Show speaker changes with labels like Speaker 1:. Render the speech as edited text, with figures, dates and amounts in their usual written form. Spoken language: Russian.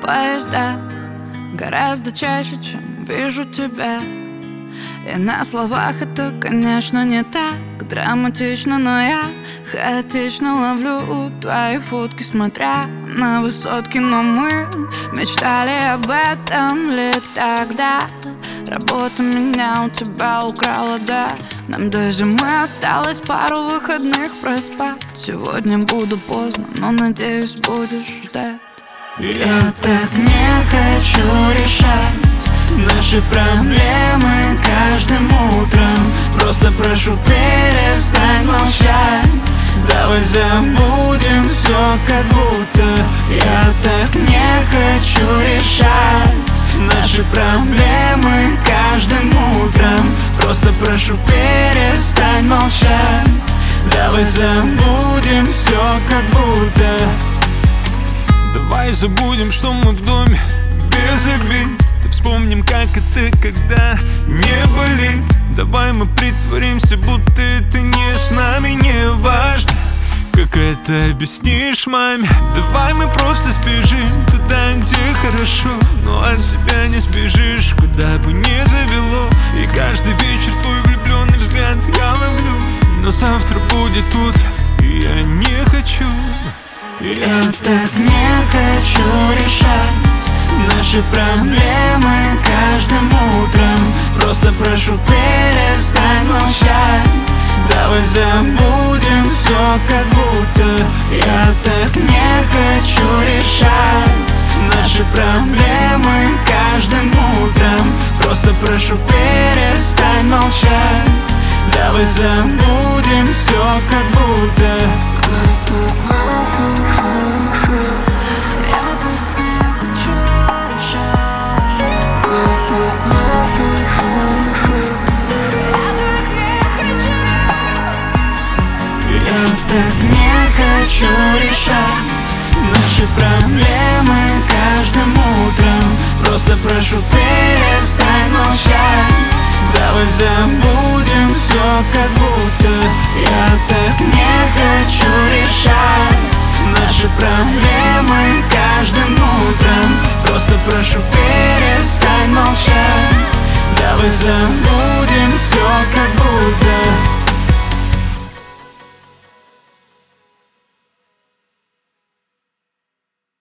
Speaker 1: поездах гораздо чаще, чем вижу тебя. И на словах это, конечно, не так драматично, но я хаотично ловлю твои фотки, смотря на высотки. Но мы мечтали об этом лет тогда. Работа меня у тебя украла, да. Нам до зимы осталось пару выходных проспать. Сегодня буду поздно, но надеюсь, будешь ждать. Я так не хочу решать наши проблемы каждым утром. Просто прошу, перестань молчать. Давай забудем все, как будто. Я так не хочу решать наши проблемы каждым утром. Просто прошу, перестань молчать. Давай забудем все, как будто.
Speaker 2: Давай забудем, что мы в доме без обид. Да вспомним, как это, когда не болит. Давай мы притворимся, будто это не с нами. Не важно, как это объяснишь маме. Давай мы просто сбежим туда, где хорошо. Но от себя не сбежишь, куда бы ни завело. И каждый вечер твой влюбленный взгляд я ловлю. Но завтра будет утро, и я не хочу.
Speaker 1: Я так не хочу решать наши проблемы каждым утром. Просто прошу, перестань молчать. Давай забудем все, как будто. Я так не хочу решать наши проблемы каждым утром. Просто прошу, перестань молчать. Давай забудем все, как будто. Я так не хочу решать наши проблемы каждым утром. Просто прошу, перестань молчать. Давай забудем все, как будто. Я так не хочу решать наши проблемы каждым утром. Просто прошу, перестань молчать. Давай забудем все, как будто.